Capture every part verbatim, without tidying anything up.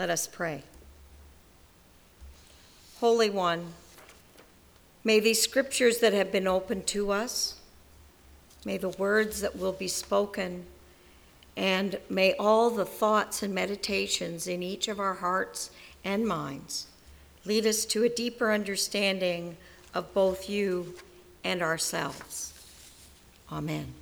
Let us pray. Holy One, may these scriptures that have been opened to us, may the words that will be spoken, and may all the thoughts and meditations in each of our hearts and minds lead us to a deeper understanding of both you and ourselves. Amen.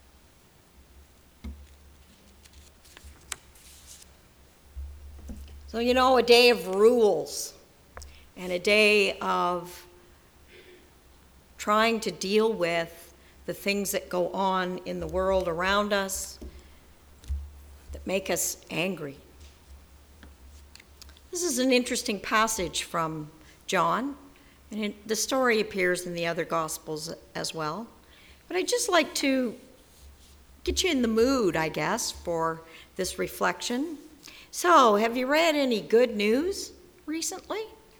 So, you know, a day of rules and a day of trying to deal with the things that go on in the world around us that make us angry. This is an interesting passage from John, and it, the story appears in the other Gospels as well. But I'd just like to get you in the mood, I guess, for this reflection. So, have you read any good news recently?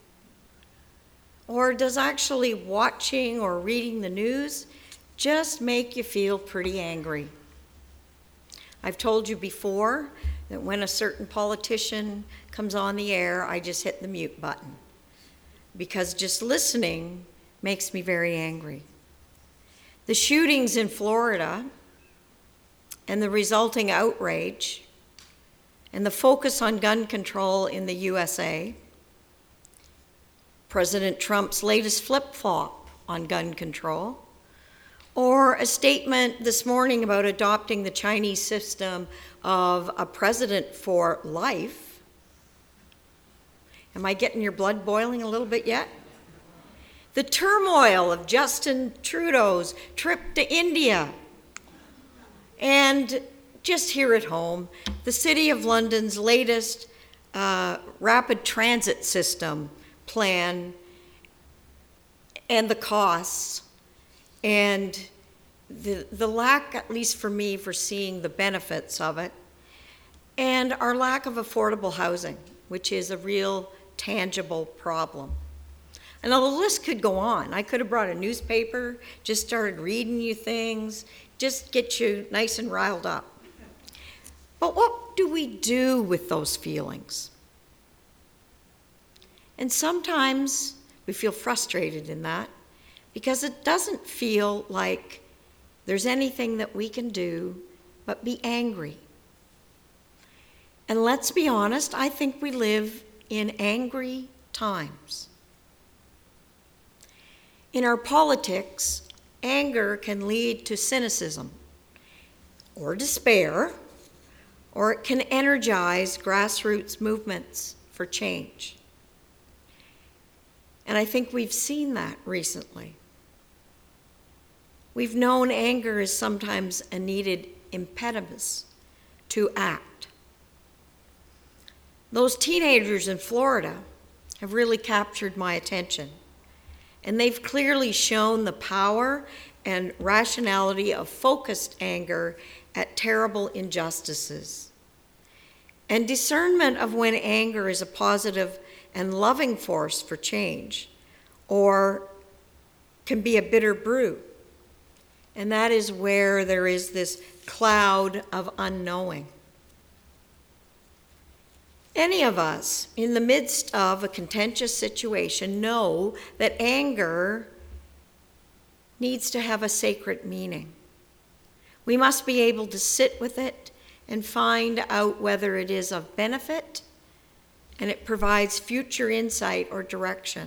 Or does actually watching or reading the news just make you feel pretty angry? I've told you before that when a certain politician comes on the air, I just hit the mute button, because just listening makes me very angry. The shootings in Florida and the resulting outrage and the focus on gun control in the U S A, President Trump's latest flip-flop on gun control, or a statement this morning about adopting the Chinese system of a president for life. Am I getting your blood boiling a little bit yet? The turmoil of Justin Trudeau's trip to India. And just here at home, the City of London's latest uh, rapid transit system plan and the costs and the, the lack, at least for me, for seeing the benefits of it, and our lack of affordable housing, which is a real tangible problem. And the list could go on. I could have brought a newspaper, just started reading you things, just get you nice and riled up. But what do we do with those feelings? And sometimes we feel frustrated in that because it doesn't feel like there's anything that we can do but be angry. And let's be honest, I think we live in angry times. In our politics, anger can lead to cynicism or despair, or it can energize grassroots movements for change. And I think we've seen that recently. We've known anger is sometimes a needed impetus to act. Those teenagers in Florida have really captured my attention, and they've clearly shown the power and rationality of focused anger at terrible injustices, and discernment of when anger is a positive and loving force for change, or can be a bitter brew. And that is where there is this cloud of unknowing. Any of us in the midst of a contentious situation know that anger needs to have a sacred meaning. We must be able to sit with it and find out whether it is of benefit and it provides future insight or direction.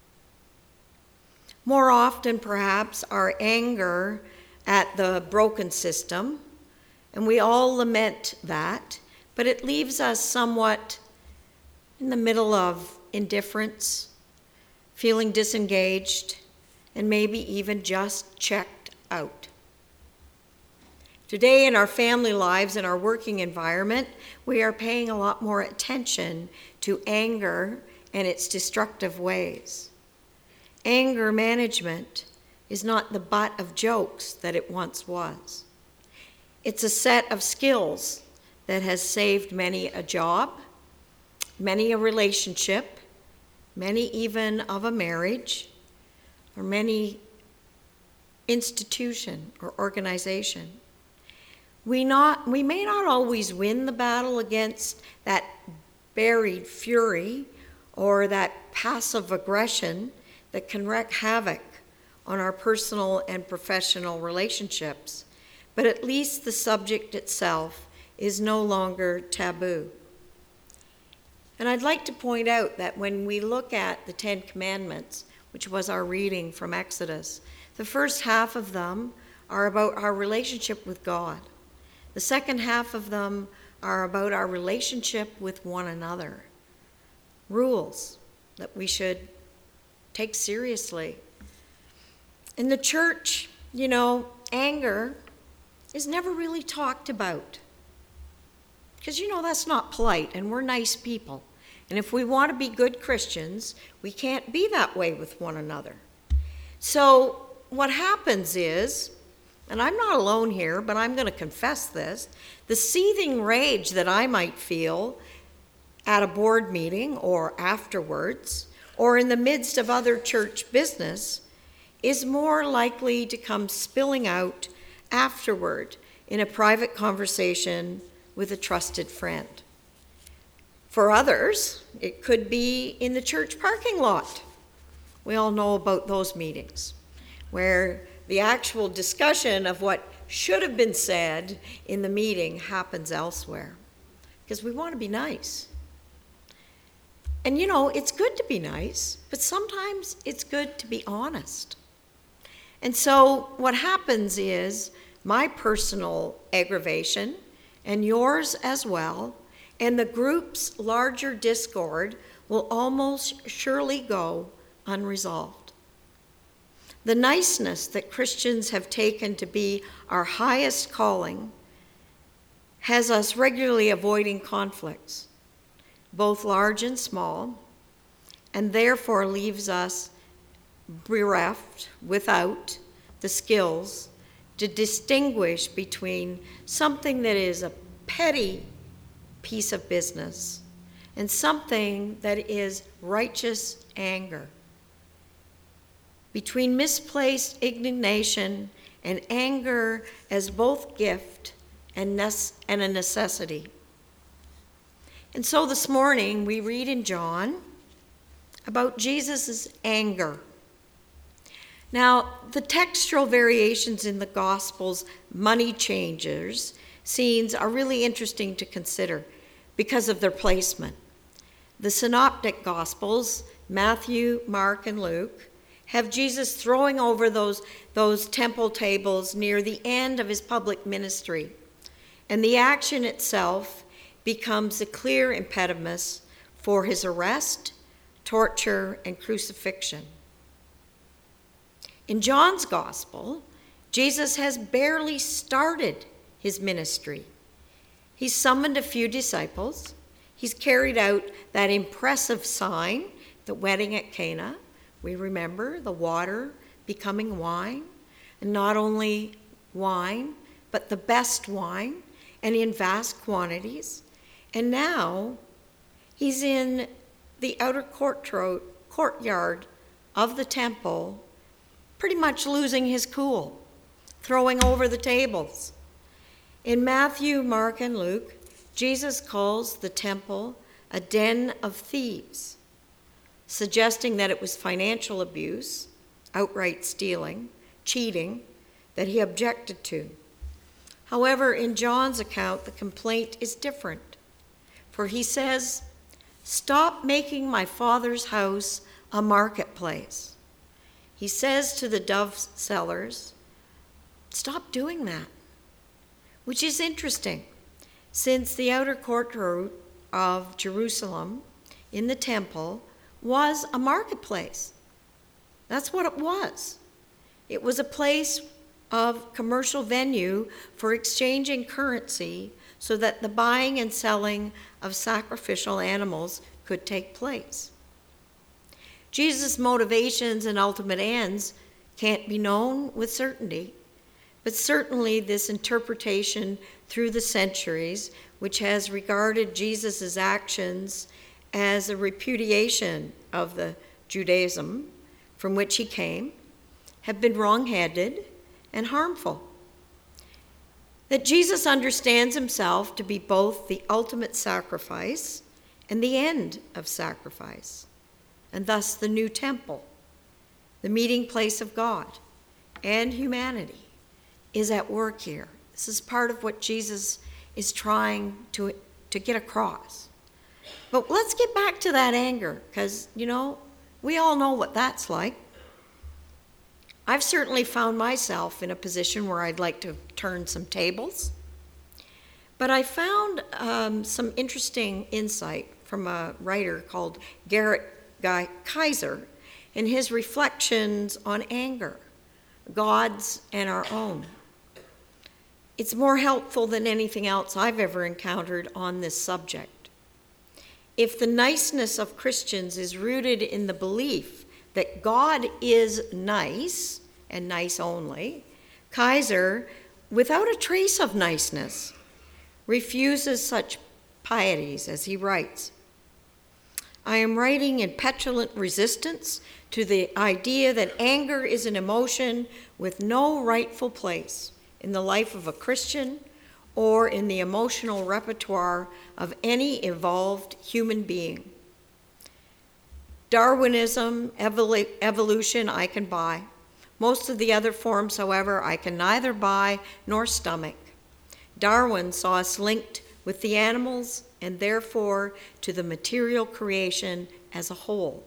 More often, perhaps, our anger at the broken system, and we all lament that, but it leaves us somewhat in the middle of indifference, feeling disengaged, and maybe even just checked out. Today in our family lives and our working environment, we are paying a lot more attention to anger and its destructive ways. Anger management is not the butt of jokes that it once was. It's a set of skills that has saved many a job, many a relationship, many even of a marriage, or many institution or organization. We not we may not always win the battle against that buried fury or that passive aggression that can wreak havoc on our personal and professional relationships, but at least the subject itself is no longer taboo. And I'd like to point out that when we look at the Ten Commandments, which was our reading from Exodus, the first half of them are about our relationship with God. The second half of them are about our relationship with one another. Rules that we should take seriously. In the church, you know, anger is never really talked about. Because, you know, that's not polite, and we're nice people. And if we want to be good Christians, we can't be that way with one another. So what happens is, and I'm not alone here, but I'm going to confess this, the seething rage that I might feel at a board meeting or afterwards, or in the midst of other church business, is more likely to come spilling out afterward in a private conversation with a trusted friend. For others, it could be in the church parking lot. We all know about those meetings, where the actual discussion of what should have been said in the meeting happens elsewhere, because we want to be nice. And you know, it's good to be nice, but sometimes it's good to be honest. And so what happens is my personal aggravation, and yours as well, and the group's larger discord will almost surely go unresolved. The niceness that Christians have taken to be our highest calling has us regularly avoiding conflicts, both large and small, and therefore leaves us bereft, without the skills to distinguish between something that is a petty piece of business and something that is righteous anger, between misplaced indignation and anger as both gift and, nece- and a necessity. And so this morning we read in John about Jesus' anger. Now, the textual variations in the Gospels' money changers scenes are really interesting to consider because of their placement. The synoptic Gospels, Matthew, Mark, and Luke, have Jesus throwing over those, those temple tables near the end of his public ministry, and the action itself becomes a clear impediment for his arrest, torture, and crucifixion. In John's Gospel, Jesus has barely started his ministry. He's summoned a few disciples. He's carried out that impressive sign, the wedding at Cana. We remember the water becoming wine, and not only wine, but the best wine, and in vast quantities. And now he's in the outer courtyard of the temple, pretty much losing his cool, throwing over the tables. In Matthew, Mark, and Luke, Jesus calls the temple a den of thieves, suggesting that it was financial abuse, outright stealing, cheating, that he objected to. However, in John's account, the complaint is different, for he says, "Stop making my Father's house a marketplace." He says to the dove sellers, "Stop doing that," which is interesting, since the outer courtyard of Jerusalem in the temple was a marketplace. That's what it was. It was a place of commercial venue for exchanging currency so that the buying and selling of sacrificial animals could take place. Jesus' motivations and ultimate ends can't be known with certainty, but certainly this interpretation through the centuries, which has regarded Jesus' actions as a repudiation of the Judaism from which he came, have been wrong-headed and harmful. That Jesus understands himself to be both the ultimate sacrifice and the end of sacrifice, and thus the new temple, the meeting place of God and humanity, is at work here. This is part of what Jesus is trying to, to get across. But let's get back to that anger, because, you know, we all know what that's like. I've certainly found myself in a position where I'd like to turn some tables. But I found um, some interesting insight from a writer called Garrett Guy Kaiser in his reflections on anger, God's and our own. It's more helpful than anything else I've ever encountered on this subject. If the niceness of Christians is rooted in the belief that God is nice, and nice only, Kaiser, without a trace of niceness, refuses such pieties as he writes. I am writing in petulant resistance to the idea that anger is an emotion with no rightful place in the life of a Christian or in the emotional repertoire of any evolved human being. Darwinism, evolu- evolution, I can buy. Most of the other forms, however, I can neither buy nor stomach. Darwin saw us linked with the animals and therefore to the material creation as a whole.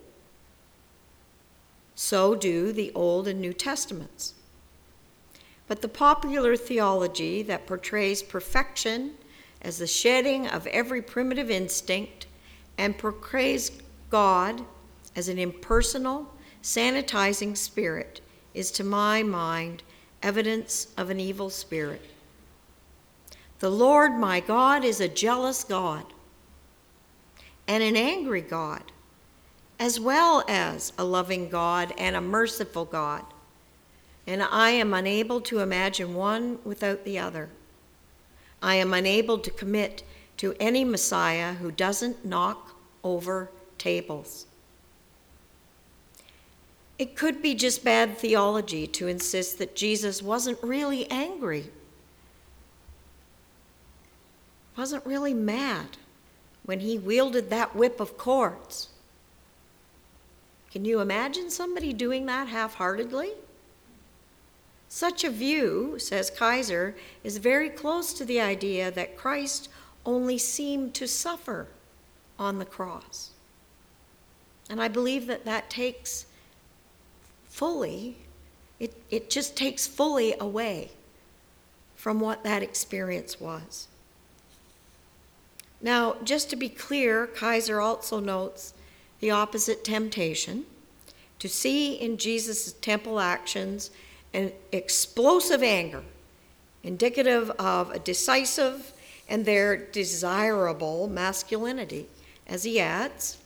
So do the Old and New Testaments. But the popular theology that portrays perfection as the shedding of every primitive instinct and portrays God as an impersonal, sanitizing spirit is, to my mind, evidence of an evil spirit. The Lord my God is a jealous God and an angry God, as well as a loving God and a merciful God, and I am unable to imagine one without the other. I am unable to commit to any Messiah who doesn't knock over tables. It could be just bad theology to insist that Jesus wasn't really angry, wasn't really mad when he wielded that whip of cords. Can you imagine somebody doing that half-heartedly? Such a view, says Kaiser, is very close to the idea that Christ only seemed to suffer on the cross. And I believe that that takes fully, it, it just takes fully away from what that experience was. Now, just to be clear, Kaiser also notes the opposite temptation, to see in Jesus' temple actions an explosive anger, indicative of a decisive and their desirable masculinity. As he adds,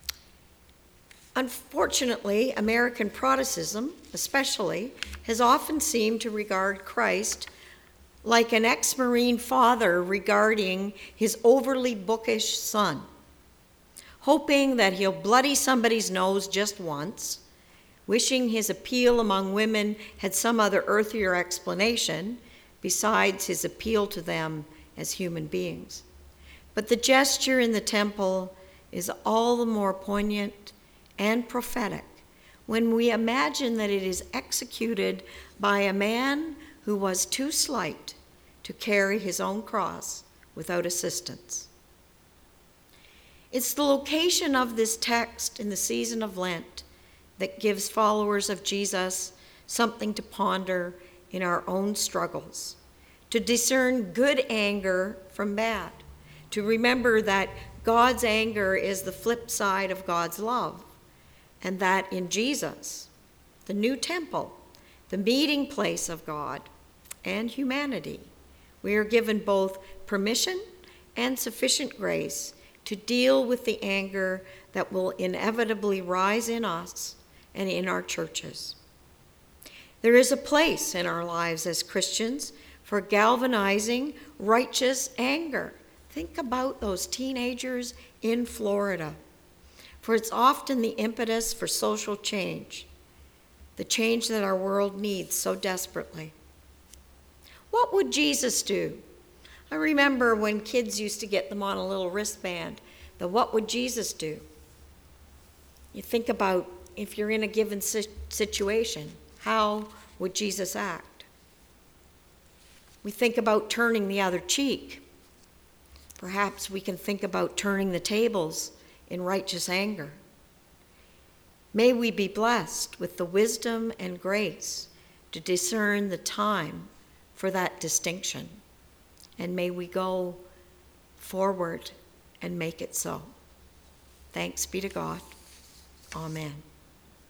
unfortunately, American Protestantism, especially, has often seemed to regard Christ like an ex-Marine father regarding his overly bookish son, hoping that he'll bloody somebody's nose just once, wishing his appeal among women had some other earthier explanation besides his appeal to them as human beings. But the gesture in the temple is all the more poignant and prophetic when we imagine that it is executed by a man who was too slight to carry his own cross without assistance. It's the location of this text in the season of Lent that gives followers of Jesus something to ponder in our own struggles, to discern good anger from bad, to remember that God's anger is the flip side of God's love, and that in Jesus, the new temple, the meeting place of God and humanity, we are given both permission and sufficient grace to deal with the anger that will inevitably rise in us and in our churches. There is a place in our lives as Christians for galvanizing righteous anger. Think about those teenagers in Florida, for it's often the impetus for social change, the change that our world needs so desperately. What would Jesus do? I remember when kids used to get them on a little wristband the what would Jesus do? You think about if you're in a given si- situation, how would Jesus act? We think about turning the other cheek. Perhaps we can think about turning the tables in righteous anger. May we be blessed with the wisdom and grace to discern the time for that distinction. And may we go forward and make it so. Thanks be to God. Amen.